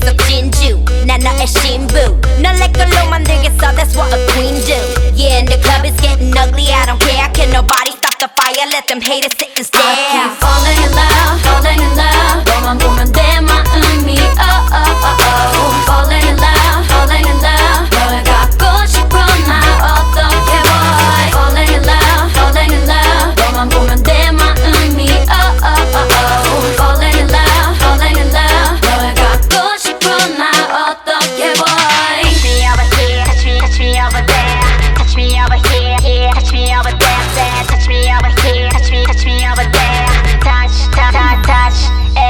고급 진주 난 너의 신부 널 내 걸로 만들겠어 that's what a queen do yeah and the club is getting ugly I don't care can nobody stop the fire let them haters sit and stare I keep falling in love falling in love 너만 보면 내 마음이 oh oh oh oh falling in love falling in love 널 갖고 싶어 나 어떻게 boy falling in love falling in love 너만 보면 내 마음이 oh oh oh oh falling in love falling in love 널 갖고 싶어 나 어떻게 boy touch me over here touch me over there touch me over here here touch me over there there touch me over here touch me over there touch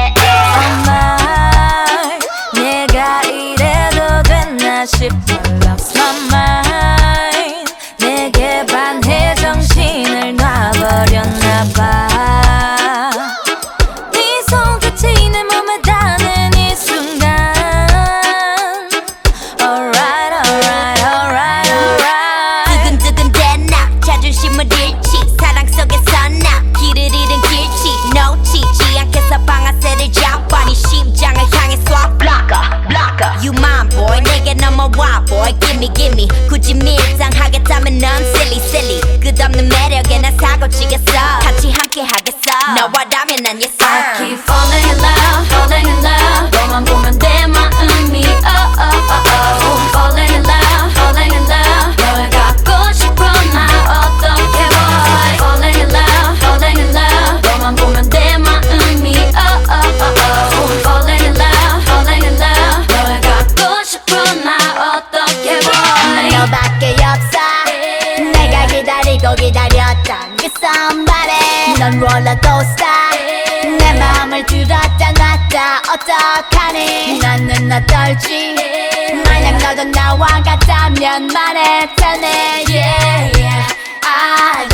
정말 내가 이래도 됐나 싶어 lost my mind 내게 반해 정신을 놔버렸나봐 네 손끝이 내 몸에 닿는 이 순간 alright alright alright alright 두근두근대나 자존심을 잃지 사랑 속에서 나 길을 잃은 길치 놓치지 않겠어 방아쇠를 잡아 네 심장을 향해 쏴 blocker you mine boy 내게 넘어와 boy gimme 굳이 밀당하겠다면 넌 silly 끝없는 매력에 난 사고치겠어 같이 함께 하겠어 너와라면 난 yes sir I keep falling in love falling in love 너만 보면 내 마음이 oh oh oh oh falling in love falling in love 널 갖고 싶어 나 어떻게 boy falling in love falling in love 너만 보면 내 마음이 oh oh oh oh falling in love falling in love 널 갖고 싶어 나 어떻게 boy 너밖에 없어 내가 기다리고 기다렸던 그 somebody 넌 롤러코스터 내 마음을 들었다 놨다 어떡하니 나는 어떨지 만약 너도 나와 같다면 말해 tell me yeah yeah